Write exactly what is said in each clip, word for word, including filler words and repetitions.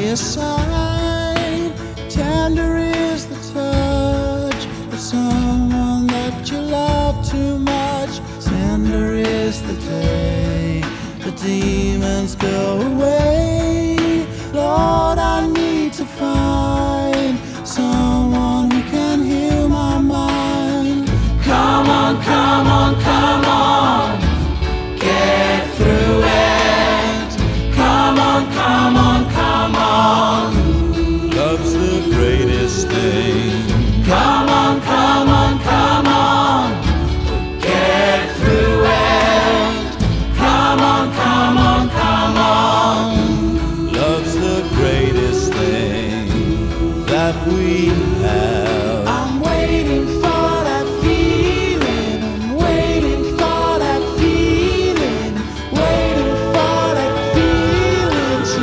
your side. Tender is the touch of someone that you love too much. Tender is the day the demons go away. Lord, I need to find someone who can heal my mind. Come on, come on, come on, get through it. Come on, come on, come on, love's the greatest thing. Come on, come on, come on, get through it. Come on, come on, come on, love's the greatest thing that we have. I'm waiting for that feeling. I'm waiting for that feeling. Waiting for that feeling to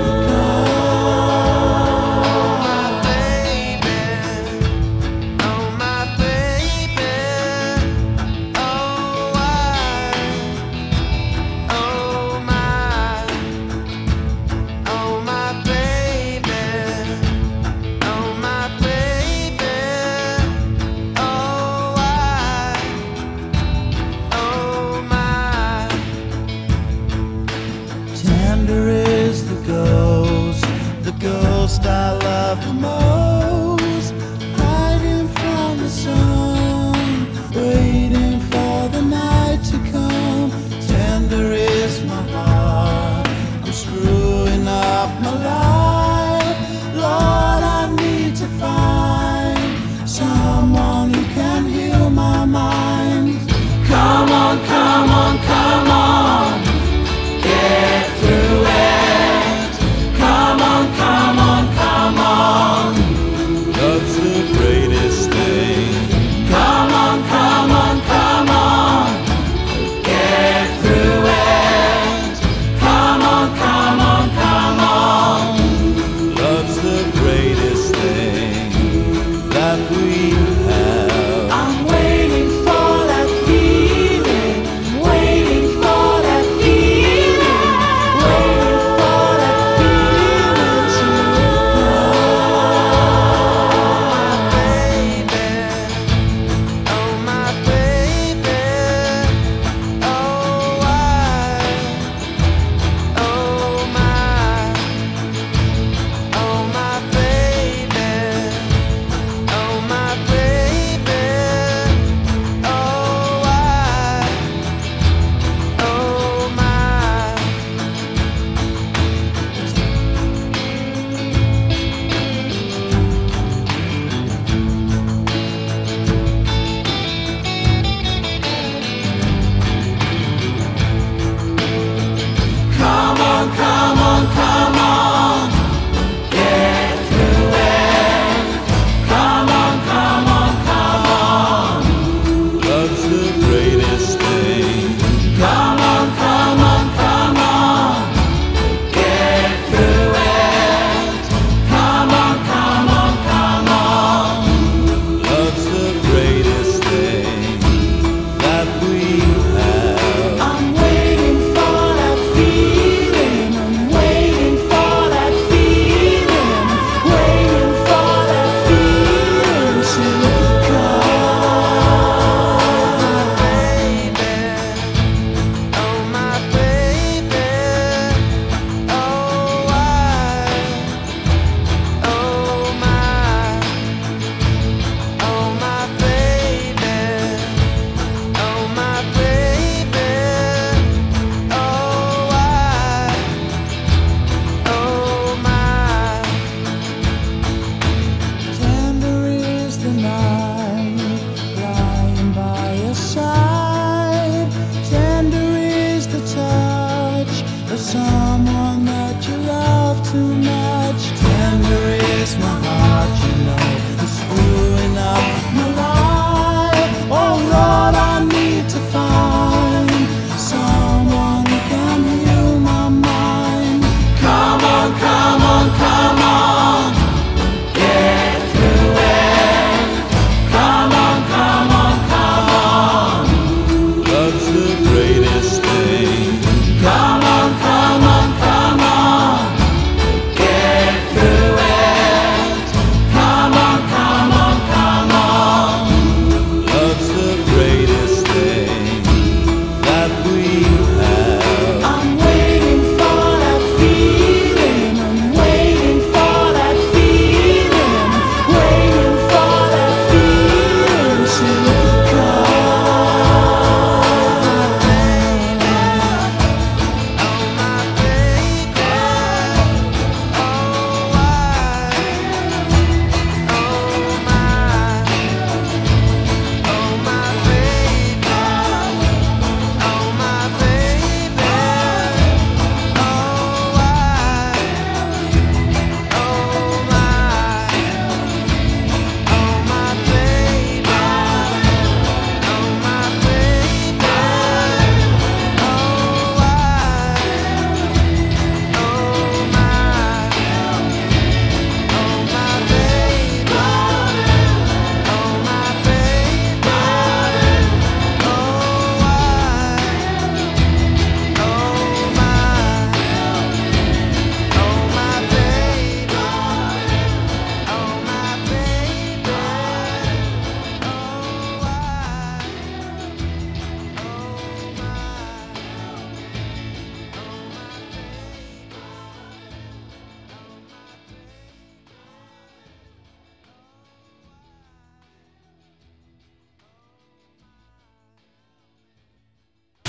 come. Baby, oh my baby, oh I, oh my, oh my baby, oh my baby, oh I, oh my. Tender is the ghost, the ghost I love the most, hiding from the sun, waiting for the night to come. Tender is my heart, I'm screwing up my life. Lord, I need to find someone who can heal my mind. Come on, come on, come on, get through it. Come on, come on, come on, love's the greatest thing. Come on, come on, come on, get through it. Come on, come on, come on, love's the greatest thing that we have. I'm waiting for that feeling. Waiting for that feeling. Waiting for that feeling to Oh my baby, oh I, oh my, oh my baby, oh my baby, oh I, oh my. Come on, come on, come on, get through it. Come on, come on, come on, love's the greatest thing. Come on, come on, come on, get through it. Come on, come on, come on, love's the greatest thing that we have. I'm waiting for that feeling. I'm waiting for that feeling. Waiting for that feeling to come. Baby, oh my baby, oh I, oh my, oh my baby, oh my baby, oh I, oh my. Tender is the night, lying by your side. Tender is the touch of someone that you love too much.